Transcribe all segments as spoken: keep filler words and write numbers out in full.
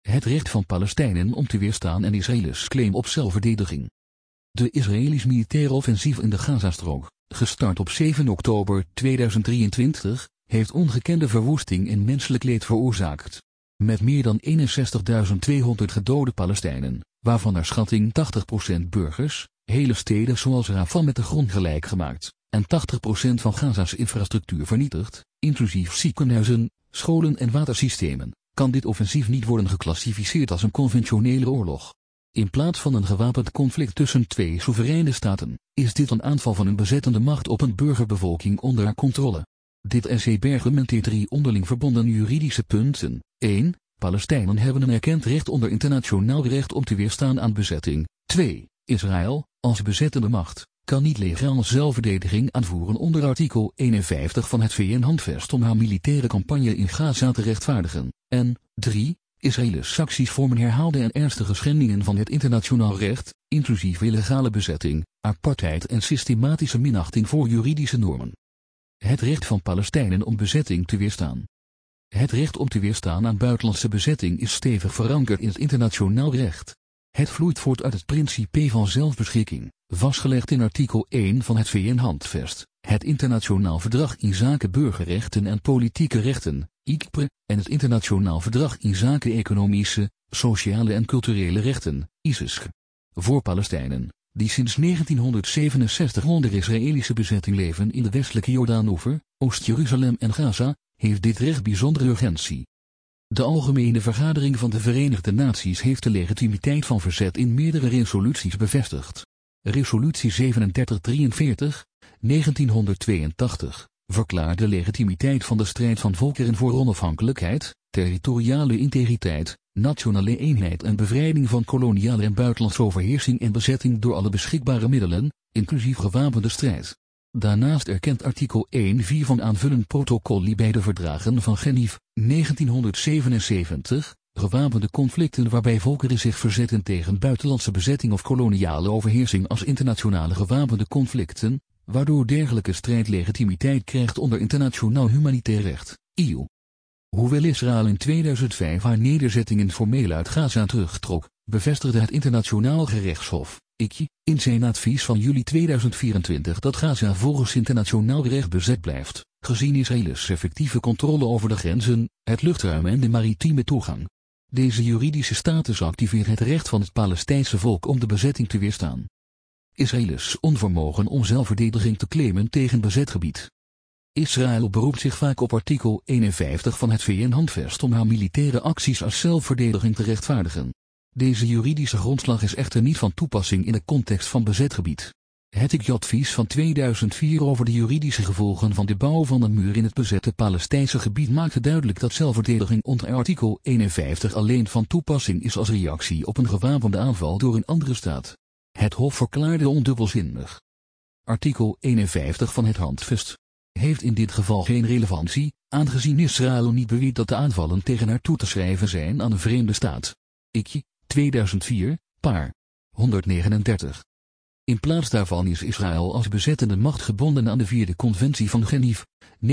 Het recht van Palestijnen om te weerstaan en Israëli's claim op zelfverdediging. De Israëlisch militaire offensief in de Gazastrook, gestart op zeven oktober tweeduizend drieëntwintig, heeft ongekende verwoesting en menselijk leed veroorzaakt. Met meer dan eenenzestigduizend tweehonderd gedode Palestijnen, waarvan naar schatting tachtig procent burgers, hele steden zoals Rafah met de grond gelijk gemaakt, en tachtig procent van Gaza's infrastructuur vernietigd, inclusief ziekenhuizen, scholen en watersystemen, kan dit offensief niet worden geclassificeerd als een conventionele oorlog. In plaats van een gewapend conflict tussen twee soevereine staten, is dit een aanval van een bezettende macht op een burgerbevolking onder haar controle. Dit essay beargumenteert drie onderling verbonden juridische punten. één. Palestijnen hebben een erkend recht onder internationaal recht om te weerstaan aan bezetting. twee. Israël, als bezettende macht, kan niet legaal zelfverdediging aanvoeren onder artikel eenenvijftig van het V N-handvest om haar militaire campagne in Gaza te rechtvaardigen. En drie. Israëli's acties vormen herhaalde en ernstige schendingen van het internationaal recht, inclusief illegale bezetting, apartheid en systematische minachting voor juridische normen. Het recht van Palestijnen om bezetting te weerstaan. Het recht om te weerstaan aan buitenlandse bezetting is stevig verankerd in het internationaal recht. Het vloeit voort uit het principe van zelfbeschikking, vastgelegd in artikel één van het V N-handvest, het Internationaal Verdrag inzake Burgerrechten en Politieke Rechten, I C P R E, en het Internationaal Verdrag inzake Economische, Sociale en Culturele Rechten, I S S C. Voor Palestijnen, die sinds negentienhonderdzevenenzestig onder Israëlische bezetting leven in de westelijke Jordaanoever, Oost-Jeruzalem en Gaza, heeft dit recht bijzondere urgentie. De Algemene Vergadering van de Verenigde Naties heeft de legitimiteit van verzet in meerdere resoluties bevestigd. Resolutie zevenendertig drieënveertig, negentienhonderdtweeëntachtig, verklaart de legitimiteit van de strijd van volkeren voor onafhankelijkheid, territoriale integriteit, nationale eenheid en bevrijding van koloniale en buitenlandse overheersing en bezetting door alle beschikbare middelen, inclusief gewapende strijd. Daarnaast erkent artikel één punt vier van aanvullend protocol bij de verdragen van Genève, negentienhonderdzevenenzeventig, gewapende conflicten waarbij volkeren zich verzetten tegen buitenlandse bezetting of koloniale overheersing als internationale gewapende conflicten, waardoor dergelijke strijd legitimiteit krijgt onder internationaal humanitair recht, I U. Hoewel Israël in tweeduizend vijf haar nederzettingen formeel uit Gaza terugtrok, bevestigde het Internationaal Gerechtshof, I C J, in zijn advies van juli tweeduizend vierentwintig dat Gaza volgens internationaal recht bezet blijft, gezien Israëls effectieve controle over de grenzen, het luchtruim en de maritieme toegang. Deze juridische status activeert het recht van het Palestijnse volk om de bezetting te weerstaan. Israëls onvermogen om zelfverdediging te claimen tegen bezet gebied. Israël beroept zich vaak op artikel eenenvijftig van het V N-handvest om haar militaire acties als zelfverdediging te rechtvaardigen. Deze juridische grondslag is echter niet van toepassing in de context van bezet gebied. Het I C J-advies van tweeduizend vier over de juridische gevolgen van de bouw van een muur in het bezette Palestijnse gebied maakte duidelijk dat zelfverdediging onder artikel eenenvijftig alleen van toepassing is als reactie op een gewapende aanval door een andere staat. Het Hof verklaarde ondubbelzinnig. Artikel eenenvijftig van het handvest heeft in dit geval geen relevantie, aangezien Israël niet beweert dat de aanvallen tegen haar toe te schrijven zijn aan een vreemde staat. I C J, tweeduizend vier, paar. honderdnegenendertig. In plaats daarvan is Israël als bezettende macht gebonden aan de vierde conventie van Genève,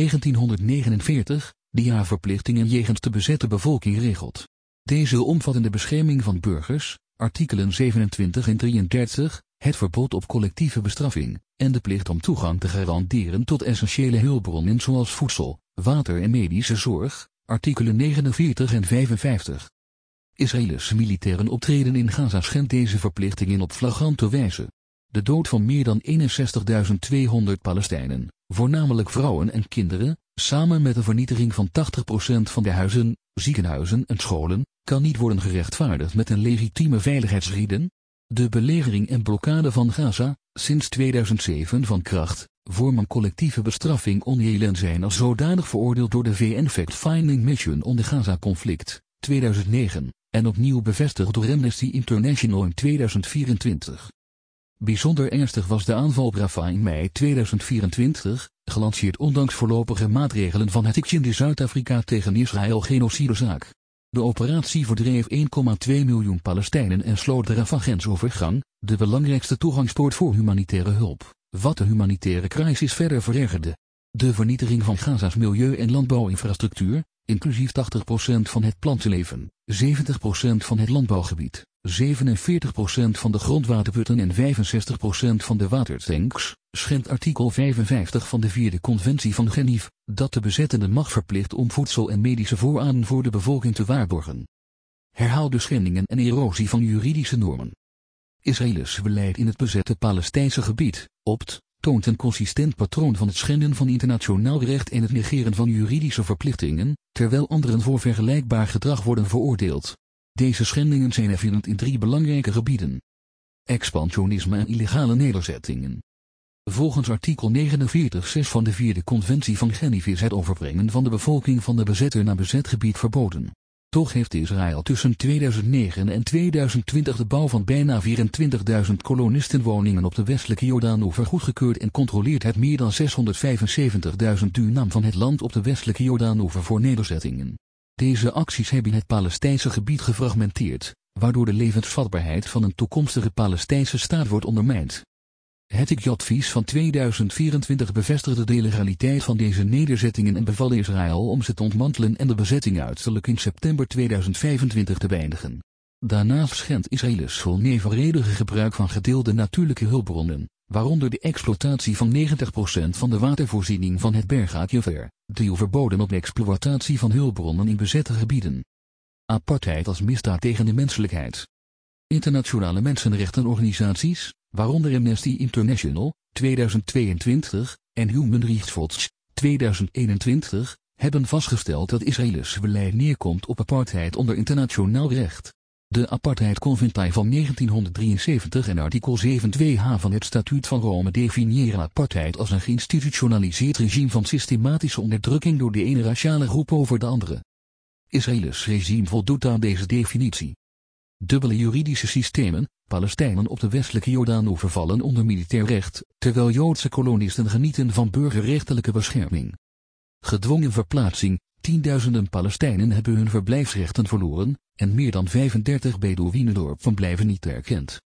negentienhonderdnegenenveertig, die haar verplichtingen jegens de bezette bevolking regelt. Deze omvatten de bescherming van burgers, artikelen zevenentwintig en drieëndertig, het verbod op collectieve bestraffing, en de plicht om toegang te garanderen tot essentiële hulpbronnen zoals voedsel, water en medische zorg, artikelen negenenveertig en vijfenvijftig. Israëls militairen optreden in Gaza schendt deze verplichtingen op flagrante wijze. De dood van meer dan eenenzestigduizend tweehonderd Palestijnen, voornamelijk vrouwen en kinderen, samen met de vernietiging van tachtig procent van de huizen, ziekenhuizen en scholen, kan niet worden gerechtvaardigd met een legitieme veiligheidsreden. De belegering en blokkade van Gaza, sinds tweeduizend zeven van kracht, vormen collectieve bestraffing onreëel en zijn als zodanig veroordeeld door de V N Fact-Finding Mission on the Gaza-conflict, tweeduizend negen, en opnieuw bevestigd door Amnesty International in tweeduizend vierentwintig. Bijzonder ernstig was de aanval op Rafah in mei tweeduizend vierentwintig, gelanceerd ondanks voorlopige maatregelen van het I C J in de Zuid-Afrika tegen Israël genocidezaak. De operatie verdreef één komma twee miljoen Palestijnen en sloot de Rafah-grensovergang, de belangrijkste toegangspoort voor humanitaire hulp, wat de humanitaire crisis verder verergerde. De vernietiging van Gaza's milieu- en landbouwinfrastructuur, inclusief tachtig procent van het plantenleven, zeventig procent van het landbouwgebied, zevenenveertig procent van de grondwaterputten en vijfenzestig procent van de watertanks, schendt artikel vijfenvijftig van de vierde conventie van Genève, dat de bezettende macht verplicht om voedsel en medische voorraden voor de bevolking te waarborgen. Herhaalde schendingen en erosie van juridische normen. Israëlisch beleid in het bezette Palestijnse gebied, opt, toont een consistent patroon van het schenden van internationaal recht en het negeren van juridische verplichtingen, terwijl anderen voor vergelijkbaar gedrag worden veroordeeld. Deze schendingen zijn evident in drie belangrijke gebieden. Expansionisme en illegale nederzettingen. Volgens artikel negenenveertig punt zes van de vierde conventie van Genève is het overbrengen van de bevolking van de bezetter naar bezet gebied verboden. Toch heeft Israël tussen tweeduizend negen en tweeduizend twintig de bouw van bijna vierentwintigduizend kolonistenwoningen op de westelijke Jordaanoever goedgekeurd en controleert het meer dan zeshonderdvijfenzeventigduizend dunam van het land op de westelijke Jordaanoever voor nederzettingen. Deze acties hebben het Palestijnse gebied gefragmenteerd, waardoor de levensvatbaarheid van een toekomstige Palestijnse staat wordt ondermijnd. Het I C J-advies van tweeduizend vierentwintig bevestigde de legaliteit van deze nederzettingen en beval Israël om ze te ontmantelen en de bezetting uiterlijk in september tweeduizend vijfentwintig te beëindigen. Daarnaast schendt Israëlisch onevenredige gebruik van gedeelde natuurlijke hulpbronnen, waaronder de exploitatie van negentig procent van de watervoorziening van het Berg-Hakever, de verboden op exploitatie van hulpbronnen in bezette gebieden. Apartheid als misdaad tegen de menselijkheid. Internationale mensenrechtenorganisaties, waaronder Amnesty International, tweeduizend tweeëntwintig, en Human Rights Watch, tweeduizend eenentwintig, hebben vastgesteld dat Israëlisch beleid neerkomt op apartheid onder internationaal recht. De Apartheidconventie van negentienhonderddrieënzeventig en artikel zeven punt twee h van het Statuut van Rome definiëren apartheid als een geïnstitutionaliseerd regime van systematische onderdrukking door de ene raciale groep over de andere. Israëlisch regime voldoet aan deze definitie. Dubbele juridische systemen, Palestijnen op de westelijke Jordaanoever vallen onder militair recht, terwijl Joodse kolonisten genieten van burgerrechtelijke bescherming. Gedwongen verplaatsing, tienduizenden Palestijnen hebben hun verblijfsrechten verloren, en meer dan vijfendertig Bedouïnendorpen blijven niet erkend.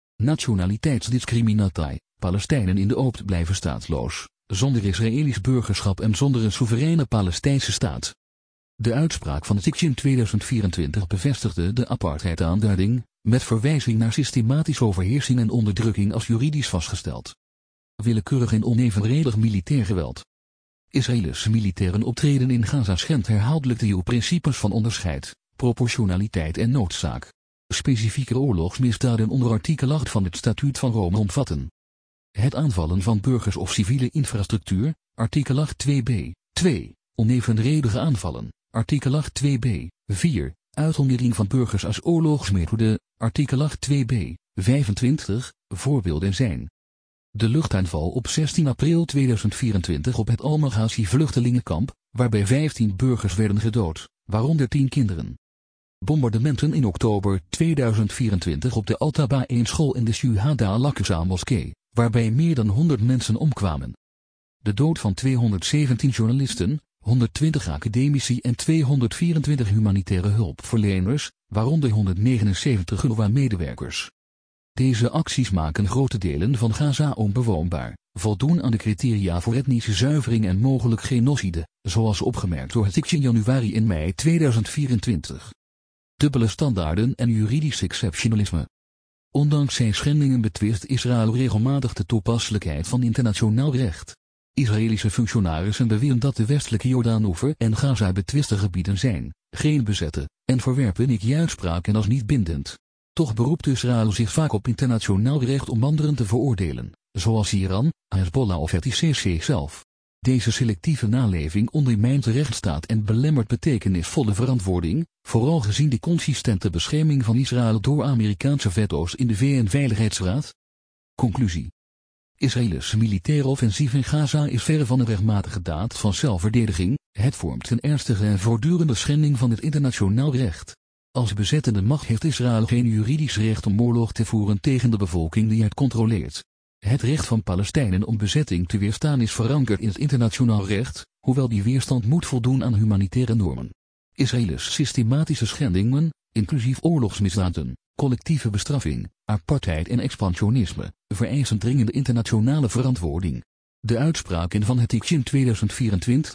Nationaliteitsdiscriminatie, Palestijnen in de Oost blijven staatloos, zonder Israëlisch burgerschap en zonder een soevereine Palestijnse staat. De uitspraak van het I C J in tweeduizend vierentwintig bevestigde de apartheid-aanduiding, met verwijzing naar systematische overheersing en onderdrukking als juridisch vastgesteld. Willekeurig en onevenredig militair geweld. Israëlische militairen optreden in Gaza schendt herhaaldelijk de principes van onderscheid, proportionaliteit en noodzaak. Specifieke oorlogsmisdaden onder artikel acht van het Statuut van Rome omvatten. Het aanvallen van burgers of civiele infrastructuur, artikel acht twee b, twee, onevenredige aanvallen, artikel acht twee b, vier, uithongering van burgers als oorlogsmethode, artikel acht twee b, vijfentwintig, voorbeelden zijn. De luchtaanval op zestien april tweeduizend vierentwintig op het Al-Maghazi vluchtelingenkamp, waarbij vijftien burgers werden gedood, waaronder tien kinderen. Bombardementen in oktober tweeduizend vierentwintig op de Al-Taba één school in de Shuhada al-Aqsa moskee, waarbij meer dan honderd mensen omkwamen. De dood van tweehonderdzeventien journalisten, honderdtwintig academici en tweehonderdvierentwintig humanitaire hulpverleners, waaronder honderdnegenenzeventig U N R W A-medewerkers. Deze acties maken grote delen van Gaza onbewoonbaar, voldoen aan de criteria voor etnische zuivering en mogelijk genocide, zoals opgemerkt door het I C J in januari en mei tweeduizend vierentwintig. Dubbele standaarden en juridisch exceptionalisme. Ondanks zijn schendingen betwist Israël regelmatig de toepasselijkheid van internationaal recht. Israëlische functionarissen beweren dat de westelijke Jordaanoever en Gaza betwiste gebieden zijn, geen bezette, en verwerpen I C J-uitspraken als niet bindend. Toch beroept Israël zich vaak op internationaal recht om anderen te veroordelen, zoals Iran, Hezbollah of het I C C zelf. Deze selectieve naleving ondermijnt de rechtsstaat en belemmert betekenisvolle verantwoording, vooral gezien de consistente bescherming van Israël door Amerikaanse veto's in de V N-veiligheidsraad. Conclusie. Israëlisch militair offensief in Gaza is verre van een rechtmatige daad van zelfverdediging, het vormt een ernstige en voortdurende schending van het internationaal recht. Als bezettende macht heeft Israël geen juridisch recht om oorlog te voeren tegen de bevolking die het controleert. Het recht van Palestijnen om bezetting te weerstaan is verankerd in het internationaal recht, hoewel die weerstand moet voldoen aan humanitaire normen. Israëlisch systematische schendingen, inclusief oorlogsmisdaden, collectieve bestraffing, apartheid en expansionisme, vereisen dringende internationale verantwoording. De uitspraken van het I C J in tweeduizend vierentwintig,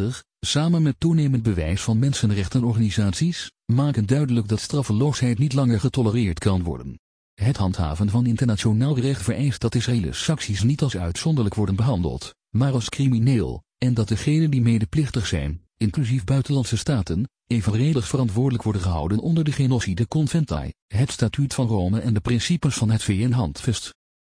samen met toenemend bewijs van mensenrechtenorganisaties, maken duidelijk dat straffeloosheid niet langer getolereerd kan worden. Het handhaven van internationaal recht vereist dat Israëlische sancties niet als uitzonderlijk worden behandeld, maar als crimineel, en dat degenen die medeplichtig zijn, inclusief buitenlandse staten, evenredig verantwoordelijk worden gehouden onder de Genocide Conventie, het Statuut van Rome en de principes van het V N-handvest.